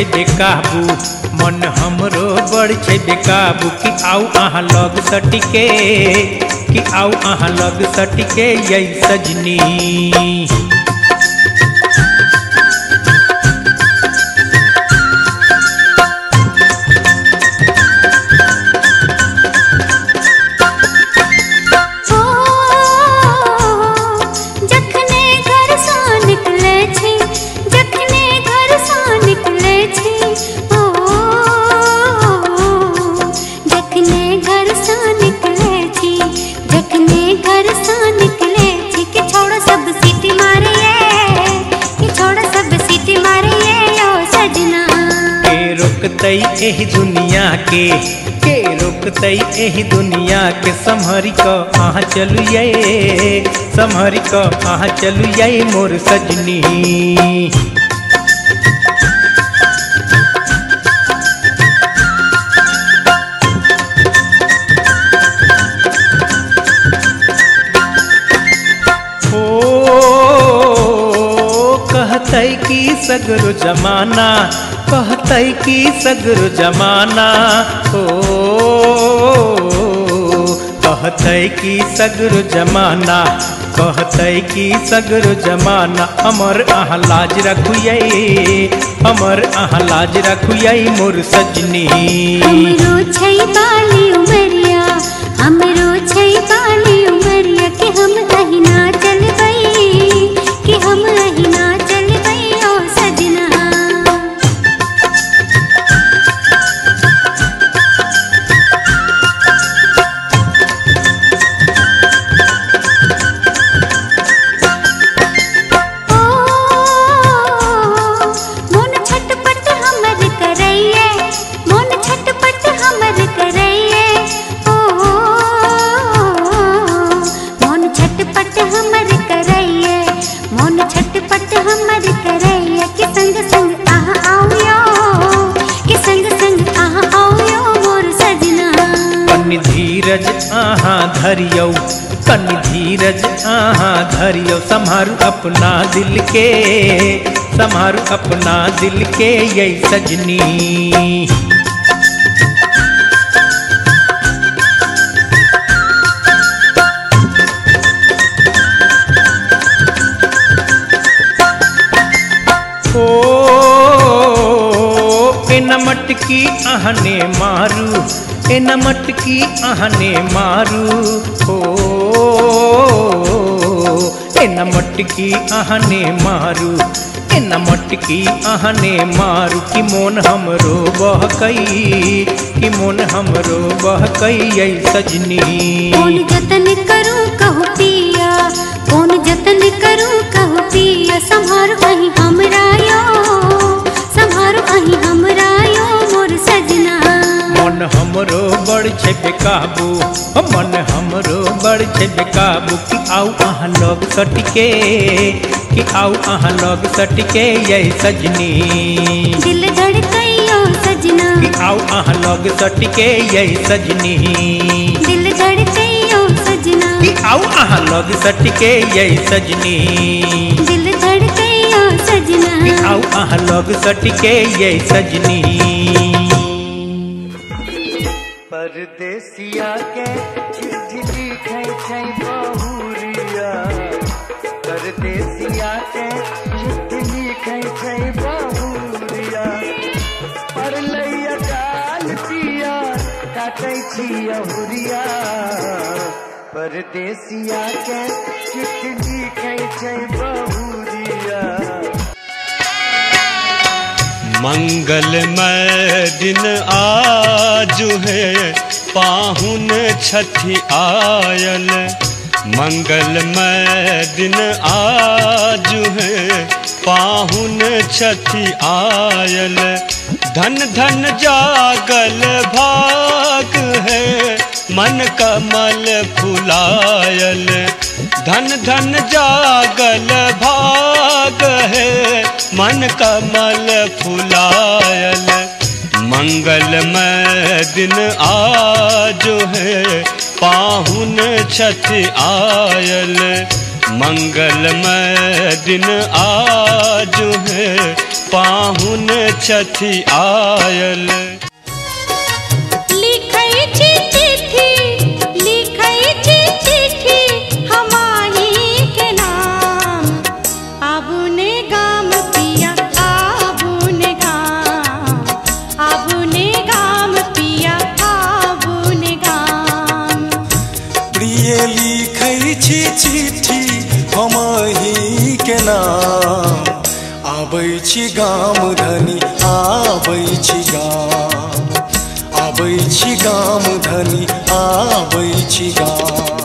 बेकाबू, मन हमरो बढ़ छै बेकाबू। कि आउ अहाँ लग सटिके, कि आउ अहाँ लग सटिके यही सजनी। एही दुनिया के रोकतई एही दुनिया के। सम्हरी क अहाँ चलू ये, सम्हरी क अहाँ चलू ये मोर सजनी। कहतै कि सगरो जमाना, कहतै कि सगरो जमाना, ओ कहतै कि सगरो जमाना, कहतै कि सगरो जमाना। हमर अहाँ लाज रखुयै, हमर अहाँ लाज रखुयै मोर सजनी। हमरो छै बाली उमरिया, हमरो छै बाली उमरिया। कि हम अहिना चलबै, कि हम अहिना चलबै ओ सजना। धीरज आहाँ धरियौ, कनि धीरज आहाँ धरियौ। सम्हारू अपना दिल के, सम्हारू अपना दिल के यही सजनी। न मटकी आहने मारू, न मटकी आहने मारू, हो न मटकी आहने मारू, न मटकी आहने मारू। कि मोन हमरो बहकई, कि मोन हमरो बहकई यही सजनी। कौन जतन करूं कहूं पिया, कौन जतन करूं कहूं पिया। सम्हारो अहीं हमरा यो, सम्हारो अहीं हमरा यो मोर सजना। मन हमरो बड़ छै बेकाबू, मन हमरो बड़ छै बेकाबू। कि आउ अहाँ लग सटिके, कि आउ अहाँ लग सटिके यही सजनी। दिल धड़कइयो सजना, कि आउ अहाँ लग सटिके यही सजनी। दिल धड़कइयो सजना, कि आउ अहाँ लग सटिके यही सजनी। दिल धड़कइयो सजना, कि आउ अहाँ लग सटिके यही सजनी। परदेसिया के चिट्ठी लिखै छै बहुरिया, परदेसिया के चिट्ठी लिखै छै बहुरिया। पढ़लैया काल पिया काटै छी अहुरिया, परदेसिया के चिट्ठी लिखै छै बहुरिया। मंगलमय दिन आजु है, पाहुन छठी आयल। मंगलमय दिन आजु है, पाहुन छठी आयल। धन धन जागल भाग है, मन कमल फुलायल। धन धन जागल भाग है, मन कमल फुलायल। मंगलमय दिन आज है, पाहुन छठी आयल। मंगलमय दिन आज है, पाहुन छथि आयल। लिखै छी चिट्ठी हमारी के नाम, आबुने गाम पिया आबुने गाम पिया आबुने गाम। प्रिय लिखै छी चिट्ठी हमही के नाम, आबै छी गाम धनी आबै छी गाम, आबै छी गाम धनी आबै छी गाम।